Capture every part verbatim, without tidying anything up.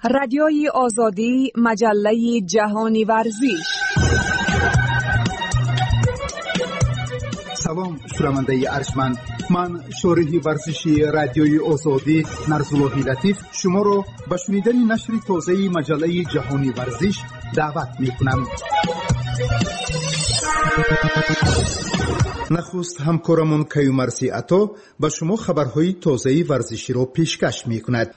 رادیوی آزادی، مجله جهانی ورزش. سلام شنونده ارجمند، من شارح ورزشی رادیوی آزادی نرزاللهی لطیف شما را به شنیدن نشر تازه مجله جهانی ورزش دعوت می‌کنم. نخست همکارمون کیومرسی عطا به شما خبرهای تازه ورزشی را پیشکش می‌کند.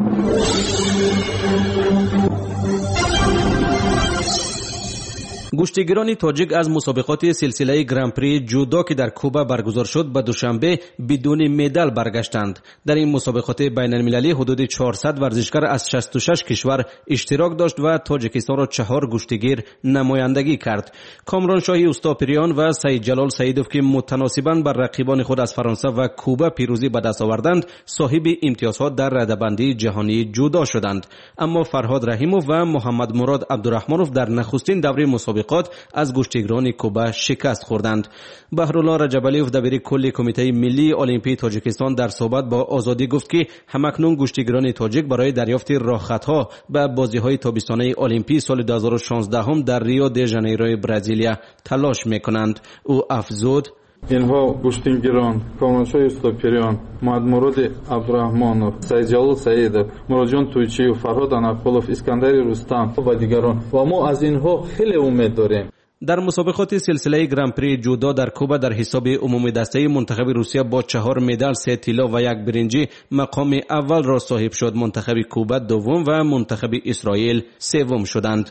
گشتیگیران تاجیک از مسابقات سلسله گرانپری جودو که در کوبا برگزار شد به دوشنبه بدون مدال برگشتند. در این مسابقات بین المللی حدود چهارصد ورزشکار از شصت و شش کشور اشتراک داشت و تاجیکستان را چهار گشتیگیر نمایندگی کرد. کامران شاهی اوستاپریان و سعید جلال سعیدوف که متناسباً بر رقیبان خود از فرانسه و کوبا پیروزی به دست آوردند، صاحب امتیازها در رده‌بندی جهانی جودو شدند. اما فرهاد رحیموف و محمد مراد عبدالرحمنوف در نخستین دوره مسابقات از گشتیگران کوبا شکست خوردند. بهرالله رجبالیوف دبیر کل کمیته ملی المپی تاجیکستان در صحبت با آزادی گفت که همکنون گشتیگران تاجیک برای دریافت راهخطها به بازی‌های تابستانه المپی سال دو هزار و شانزده هم در ریو دی ژانیرو برزیلیا تلاش می‌کنند. او افزود: اینها گشتیگران کامرانشاه اوستاپریان، محمد مراد عبدالرحمنوف، سعید جلال سعیدوف، مراد جان تویچیوف، فرهاد انقلوف، اسکندر رستم و دیگران و ما از اینها خیلی امید داریم. در مسابقات سلسله گرانپری جودو در کوبا در حساب عمومی دسته منتخب روسیه با چهار مدال، سه طلا و یک برنجی مقام اول را صاحب شد. منتخب کوبا دوم و منتخب اسرائیل سوم شدند.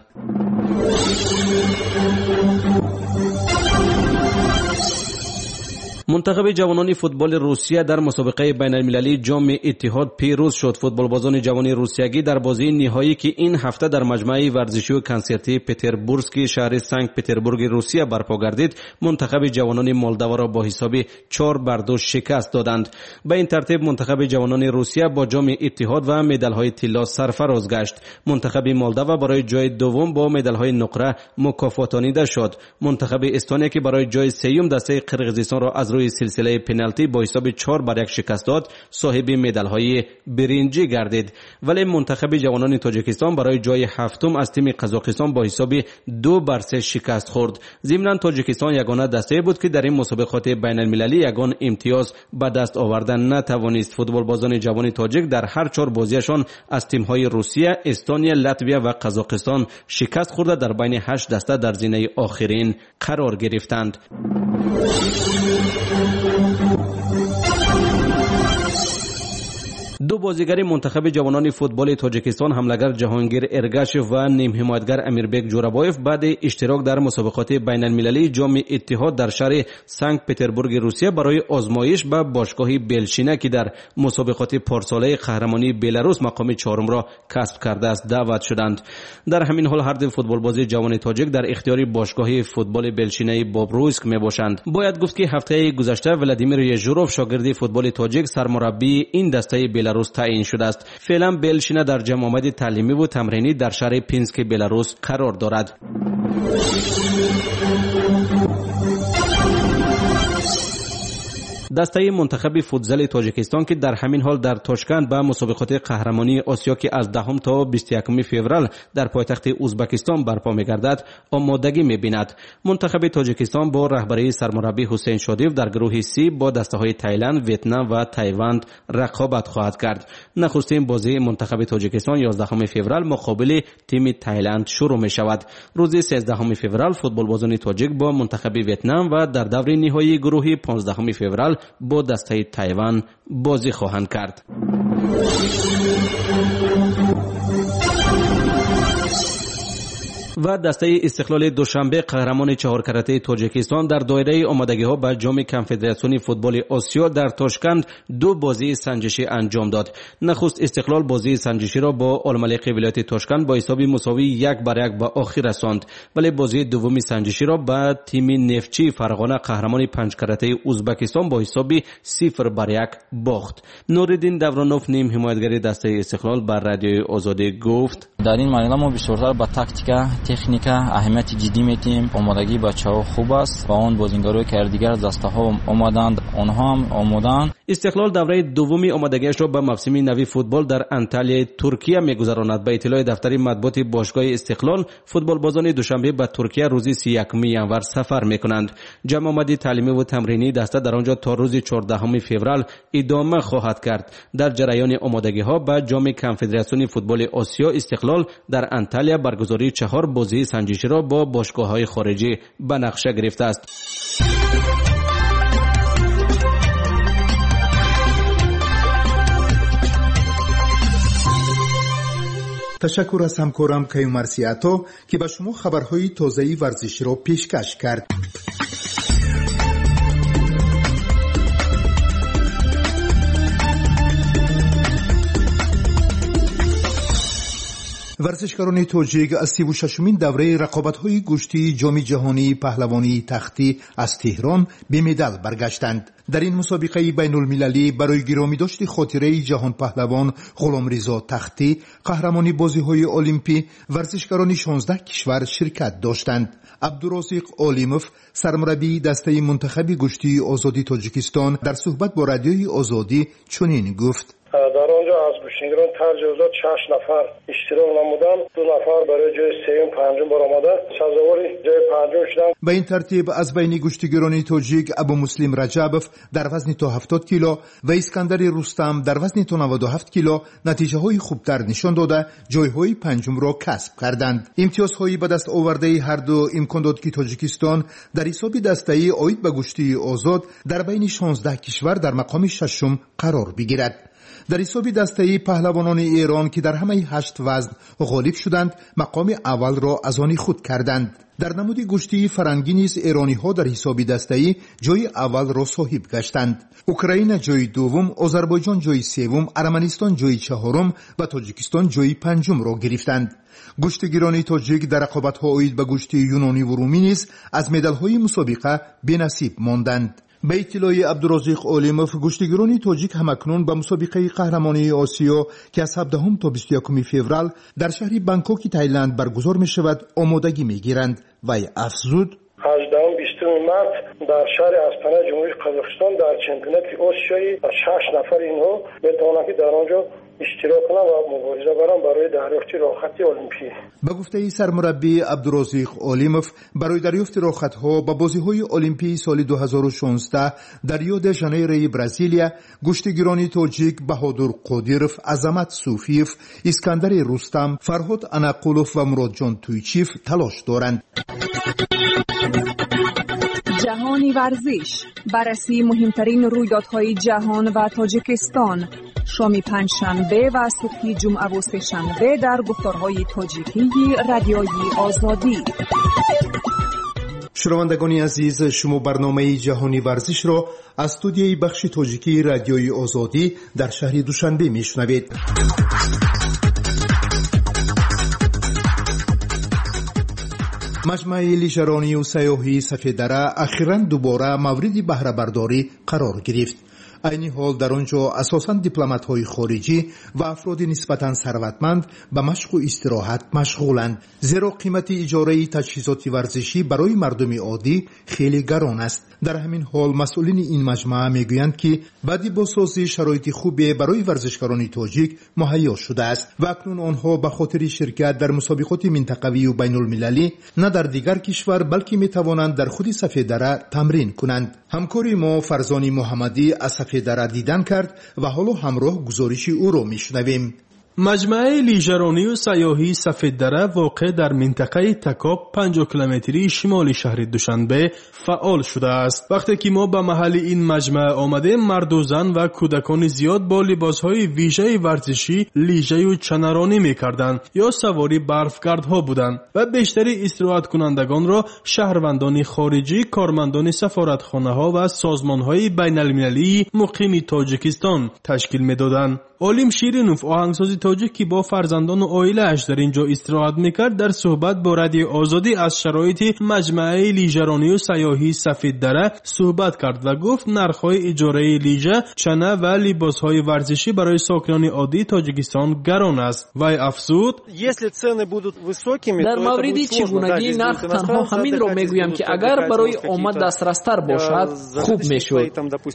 منتخب جوانان فوتبال روسیه در مسابقه بین المللی جام اتحاد پیروز شد. فوتبالبازان جوان روسیگی در بازی نهایی که این هفته در مجمع ورزشی و کنسرتی پتربورسک شهر سنت پتربورگ روسیه برپا گردید، منتخب جوانان مولداوا را با حساب چهار بر دو شکست دادند. به این ترتیب منتخب جوانان روسیه با جام اتحاد و مدال‌های طلا سرفراز گشت. منتخب مولداوا برای جای دوم با مدال‌های نقره مکافاتانیده شد. منتخب استونیا که برای جای سوم دسته قرقیزستان را از سلسله پنالتی با حساب چهار بر یک شکست داد، صاحب مدال‌های برنجی گردید. ولی منتخب جوانان تاجیکستان برای جای هفتم از تیم قزاقستان با حساب دو بر سه شکست خورد. ضمناً تاجیکستان یگانه دسته بود که در این مسابقات بین المللی یگان امتیاز به دست آوردن نتوانست. فوتبالبازان جوان تاجیک در هر چهار بازیشان از تیم‌های روسیه، استونیا، لاتویا و قزاقستان شکست خورده در بین هشت دسته در زینه آخرین قرار گرفتند. دو بازیگر منتخب جوانان فوتبال تاجیکستان، حمله‌گر جهانگیر ارگاشف و نیم حمایتگر امیربک جورابایف، بعد اشتراک در مسابقات بین المللی جام اتحاد در شهر سنت پتربورگ روسیه برای آزمایش به باشگاه بلشینه که در مسابقات پارساله قهرمانی بلاروس مقام چهارم را کسب کرده است دعوت شدند. در همین حال هر دو فوتبالباز جوان تاجیک در اختیار باشگاه فوتبال بلشینه بابرویسک میباشند. باید گفت که هفته گذشته ولادیمیر یژوروف شاگرد فوتبال تاجیک سرمربی این دسته بلاروس تعیین شده است. فعلا بلشینه در جمع آمد تعلیمی و تمرینی در شهر پینسک بلاروس قرار دارد. دسته منتخب فوتزال تاجیکستان که در همین حال در تاشکند به مسابقات قهرمانی آسیا که از دهم تا بیست و یکم فوریه در پایتخت ازبکستان برپا می‌گردد آمادگی می‌بیند. منتخب تاجیکستان با رهبری سرمربی حسین شادیف در گروه سی با دسته‌های تایلند، ویتنام و تایوان رقابت خواهد کرد. نخستین بازی منتخب تاجیکستان یازدهم فوریه مقابل تیم تایلند شروع می‌شود. روز سیزدهم فوریه فوتبالبازان تاجیک با منتخب ویتنام و در دور نهایی گروه پانزدهم فوریه با دسته تایوان بازی خواهند کرد. و دسته استقلال دوشنبه قهرمان چهار کرته تاجیکستان در دایره آمادگی‌ها به جام کنفدراسیون فوتبال آسیا در تاشکند دو بازی سنجشی انجام داد. نخست استقلال بازی سنجشی را با الملک ولایت تاشکند با حساب مساوی یک بر یک به آخر رساند، ولی بازی دومی سنجشی را به تیم نفتچی فرغانه قهرمان پنج کرته ازبکستان با حساب صفر بر یک باخت. نوردین دورانوف نیم حمایتگر دسته استقلال بر رادیوی آزادی گفت: در این مرحله ما بسیارتر با تاکتیکا، تکنیکا اهمیت جدی میدیم. آمادگی بچه‌ها خوب است و اون بازیکن‌های که دیگر دسته‌ها آمادند، آنها هم آمادند. استقلال دوره دومی آمادگیش را به موسم نوی فوتبال در انتالیا ترکیه می‌گذراند. به اطلاع دفتر مطبوعات باشگاه استقلال، فوتبال بازان دوشنبه به ترکیه روز سی و یکم ژانویه سفر می‌کنند. جمع آمدی تعلیمی و تمرینی دسته در آنجا تا روز چهاردهم فوریه ادامه خواهد کرد. در جریان آمادگی‌ها به جام کنفدراسیون فوتبال آسیا، استقلال در انتالیا برگزاری چهار بازی سنجشی را با باشگاه‌های خارجی به نقشه گرفته است. تشکر از همکارم کیومرسیاتو که به شما خبرهای تازه ورزشی را پیشکش کرد. ورزشکاران تاجیک از سی و ششمین دوره رقابت‌های گشتی جام جهانی پهلوانی تختی از تهران به مدال برگشتند. در این مسابقه بین المللی برای گرامیداشت خاطره جهان پهلوان غلامرضا تختی قهرمانی بازی‌های المپی ورزشکاران شانزده کشور شرکت داشتند. عبدالرزاق علیموف سرمربی دسته منتخب گشتی آزادی تاجیکستان در صحبت با رادیوی آزادی چنین گفت: در آنجا از گشتیگران تجاوزات شش نفر اشتراک نمودند، دو نفر برای جای سوم پنجم برآمده سزاوار جای پنجم شدند. به این ترتیب از بین گشتیگران تاجیک ابو مسلم رجبوف در وزن تا هفتاد کیلو و اسکندر رستم در وزن تا نود و هفت کیلو نتیجه های خوبتر نشان داده جایهای پنجم را کسب کردند. امتیازهایی به دست آورده هر دو امکان داد که تاجیکستان در حساب دسته‌ای آید به گشتی آزاد در بین شانزده کشور در مقام ششم قرار بگیرد. در حساب دسته پهلوانان ایران که در همه هشت وزن غالب شدند مقام اول را از آن خود کردند. در نمود گشتی فرنگی نیز ایرانی ها در حساب دسته جای اول را صاحب گشتند. اوکراین جای دوم، آذربایجان جای سوم، ارمنستان جای چهارم و تاجیکستان جای پنجم را گرفتند. گشتگیران تاجیک در رقابت‌ها آید به گشتی یونانی و رومی نیز از مدال‌های مسابقه بی‌نصیب ماندند. به اطلاع عبدالرزاق علیموف گشتیگران تاجیک همکنون به مسابقه قهرمانی آسیا که از هفدهم تا بیست و یکم فوریه در شهر بانکوک تایلند برگزار می شود آمادگی می گیرند و افزود: هجدهم بیستم مارس در شهر استانا جمهوری قزاقستان در چمپیونات آسیایی شش نفر اینها میتوانند که در آنجا اشتراک کنند و مبارزه برند برای دریافت راحتی المپی. به گفته سرمربی عبدالرزاق علیموف برای دریافت راحت‌ها به بازی‌های المپی سال دو هزار و شانزده در ریو د ژانیروی برزیلیا گشتیگران تاجیک بهادر قادیروف، عظمت صوفیف، اسکندر رستم، فرهاد انقلوف و مرادجان تویچیف تلاش دارند. جهانی ورزش، بررسی مهمترین رویدادهای جهان و تاجیکستان، شام پنجشنبه و صبح جمعه و سه‌شنبه در گفتارهای تاجیکی رادیوی آزادی. شنوندگان عزیز، شما برنامه جهانی ورزش را از استودیوی بخش تاجیکی رادیوی آزادی در شهر دوشنبه میشنوید. مجمع لیژرانی و سیاحی سفیددره اخیراً دوباره مورد بهره برداری قرار گرفت. عین حال در آنجا اساساً دیپلمات‌های خارجی و افراد نسبتاً ثروتمند به مشق و استراحت مشغولند، زیرا قیمت اجاره تجهیزات ورزشی برای مردم عادی خیلی گران است. در همین حال مسئولین این مجمع میگویند که بعد بازسازی شرایط خوبی برای ورزشکاران تاجیک مهیا شده است و اکنون آنها به خاطر شرکت در مسابقات منطقوی و بین المللی نه در دیگر کشور بلکه میتوانند در خود سفیددره تمرین کنند. همکاری ما فرزانی محمدی از سفیددره دیدن کرد و حالا همراه گزارش او را میشنویم. مجمع لیژرانی و سیاحی سفیددره واقع در منطقه تکاب پنجاه کیلومتری شمال شهر دوشنبه فعال شده است. وقتی که ما به محل این مجمع آمده، مرد و زن و کودکان زیاد با لباسهای ویژه ورزشی لیژه و چنرانی می‌کردند یا سواری برفگردها بودند و بیشتری استراحت کنندگان را شهروندان خارجی، کارمندان سفارتخانه‌ها و سازمان‌های بین‌المللی مقیم تاجیکستان تشکیل می‌دادند. علیم شیرینوف آهنگساز تاجیک که با فرزندان و عائله‌اش در اینجا استراحت میکرد در صحبت با رادیو آزادی از شرایط مجمع لیژرانی و سیاحی سفید دره صحبت کرد و گفت نرخ‌های اجاره لیژه، چنه و لباس‌های ورزشی برای ساکنان عادی تاجیکستان گران است. و افزود در مورد چگونگی نرخ تنها همین را میگویم که اگر برای آمد دسترستر باشد خوب میشد.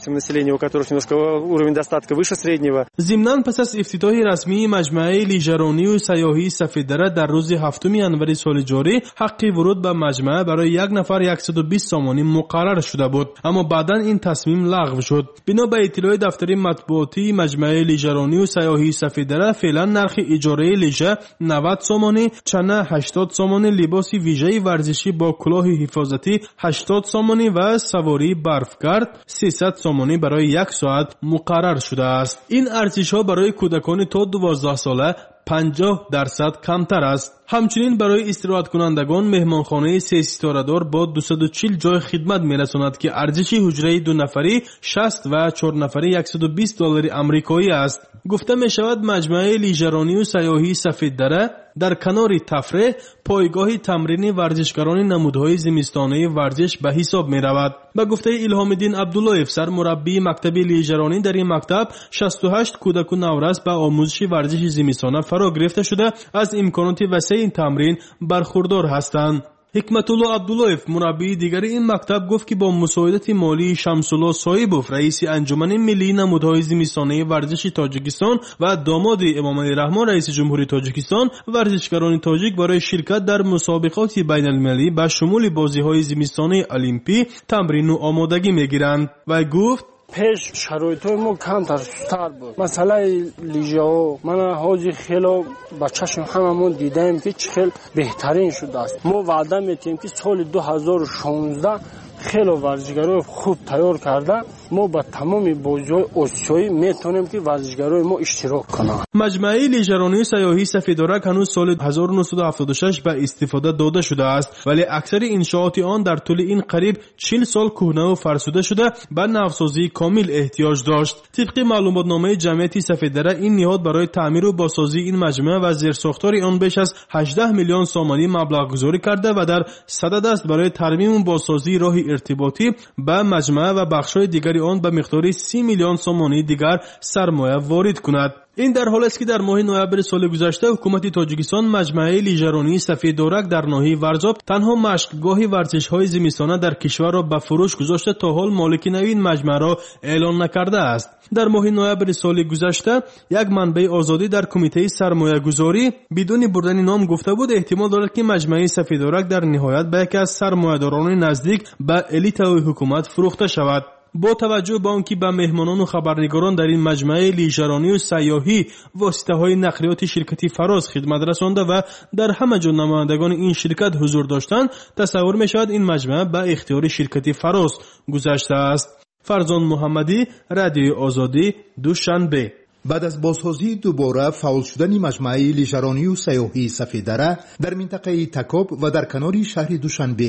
ضمناً پس از افتتاح رسمی مجمع لیژرانی و سیاحی سفید دره در روز هفتم ژانویه سال جاری حق ورود به مجمع برای یک نفر صد و بیست سومانی مقرر شده بود، اما بعداً این تصمیم لغو شد. بنا به اطلاع دفتر مطبوعاتی مجمع لیژرانی و سیاحی سفید دره فعلا نرخ اجاره لیژه نود سومانی، چنه هشتاد سومانی، لباس ویژه ورزشی با کلاه حفاظتی هشتاد سومانی و سواری برفگرد سیصد سومانی برای یک ساعت مقرر شده است. این ارزش‌ها برای کودکان تا دوازده ساله پنجاه درصد کمتر است. همچنین برای استراحت کنندگان مهمانخانه سه ستاره دار با دویست و چهل جای خدمت میرساند که ارزش حجره دو نفری شصت و چهار نفری صد و بیست دلار آمریکایی است. گفته می شود مجمع لیژرانی و سیاحی سفید دره در کنار تفریح پایگاه تمرین ورزشکاران نمودهای زمستانه ورزش به حساب می رود. به گفته الهام الدین عبدالله افسر مربی مکتب لیژرانی در این مکتب شصت و هشت کودک و نورس به آموزش ورزش زمستانه فرا گرفته شده از امکانات وسیع این تمرین برخوردار هستند. حکمت الله عبداللهف مربی دیگر این مکتب گفت که با مساعدت مالی شمس الله صایبوف رئیس انجمن ملی نمودهای زمستانه ورزش تاجیکستان و داماد امام علی رحمان رئیس جمهوری تاجیکستان، ورزشکاران تاجیک برای شرکت در مسابقات بین المللی به شمول بازی‌های زمستانه المپی تمرین و آمادگی می‌گیرند. و گفت پیش شرایطای ما کمتر سستر بود. مسئله لیژه ها من حاجی خیلی با چشم هممون دیدیم که چه بهترین شده است. ما وعده میتیم که سال دو هزار و شانزده خیلی ورزشکارای خوب تیار کرده ما با تمام بازی‌های آسیایی میتونیم که ورزشکارای ما اشتراک کنند. مجمع لیژرانی سیاحی سفید دره هنوز سال هزار و نهصد و هفتاد و شش به استفاده داده شده است، ولی اکثر انشاءات آن در طول این قریب چهل سال کهنه و فرسوده شده به نوسازی کامل احتیاج داشت. طبق معلوماتنامه جمعیت سفید دره این نهاد برای تعمیر و بازسازی این مجمع و زیرساختار آن بیش از هجده میلیون سومانی مبلغ گذاری کرده و در صدد است برای ترمیم و بازسازی راه ارتباطی به مجمع و بخش‌های دیگر آن به مقدار سی میلیون سومانی دیگر سرمایه وارد کند. این در حالی است که در ماه نوامبر سال گذشته حکومت تاجیکستان مجمع لیژرانی سفید دورک در ناحیه ورزاب تنها مشقگاه ورزش‌های زمستانه در کشور را به فروش گذاشته تا حال مالک نوین مجمع را اعلان نکرده است. در ماه نوامبر سال گذشته یک منبع آزادی در کمیته سرمایه‌گذاری بدون بردن نام گفته بود احتمال دارد که مجمع سفید دورک در نهایت به یکی از سرمایه‌داران نزدیک به الیت حکومت فروخته شود. با توجه به آنکه به مهمانان و خبرنگاران در این مجمع لیژرانی و سیاحی واسطه‌های نقلیات شرکتی فراز خدمت رسانده و در همه جا نمایندگان این شرکت حضور داشتند، تصور می‌شود این مجمع به اختیار شرکتی فراز گذشته است. فرزان محمدی، رادیو آزادی، دوشنبه. بعد از بازسازی دوباره فعال شدن مجمع لیژرانی و سیاحی سفید دره در منطقه تکاب و در کنار شهر دوشنبه،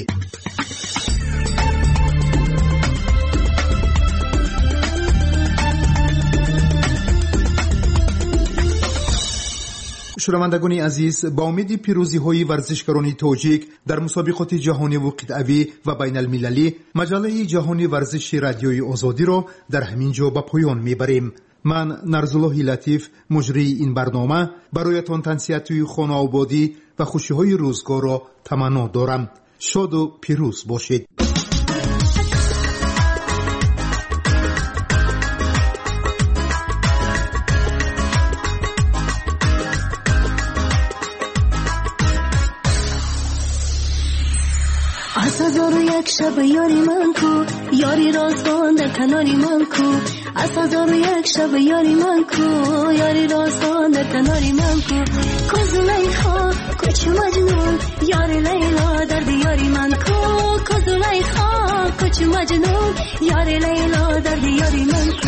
شنوندگان عزیز، با امید پیروزی های ورزشکاران تاجیک در مسابقات جهانی و قطعی و بین المللی، مجله جهانی ورزش رادیوی آزادی را در همین جا به پایان میبریم. من نرزالله لطیف مجری این برنامه برایتان تنسیت خانه آبادی و خوشی های روزگار را تمنا دارم. شاد و پیروز باشید. از هزار و یک شب یاری من کو، یاری رازان در کناری من کو. از هزار و یک شب یاری من کو، یاری رازان در کناری من کو. کز لیخا کچ مجنون، یاری لیلا در دیاری من کو. کز لیخا کچ مجنون، یاری لیلا در دیاری من کو.